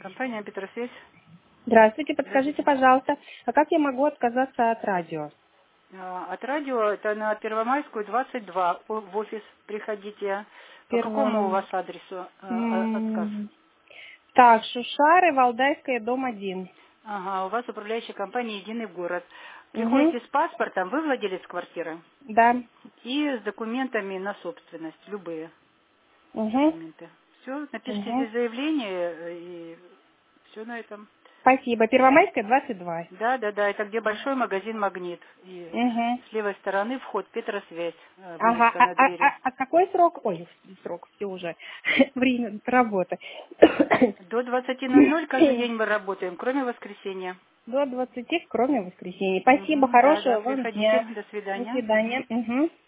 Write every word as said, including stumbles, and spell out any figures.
Компания Петросвязь. Здравствуйте, подскажите, пожалуйста, а как я могу отказаться от радио? А, От радио это на Первомайскую, двадцать два. О- В офис приходите. По какому у Первом... вас адресу а, а, отказ? М, Так, Шушары, Валдайская, дом один. Ага, у вас управляющая компания «Единый город». Угу. Приходите с паспортом, вы владелец квартиры, Да. и с документами на собственность, любые Угу. документы. Все, напишите Угу. здесь заявление, э, и все на этом. Спасибо. Первомайская, двадцать два. Да, да, да, это где большой магазин «Магнит». И Угу. с левой стороны вход «Петросвязь», э, Ага, вывеска а, на а, двери. а, а какой срок? Ой, срок, все уже. Время работы. До двадцати ноль ноль каждый день мы работаем, кроме воскресенья. До двадцати, кроме воскресенья. Спасибо, Мгм, да, да, хорошего вам приходите. дня. До До свидания. Мгм. свидания. Угу.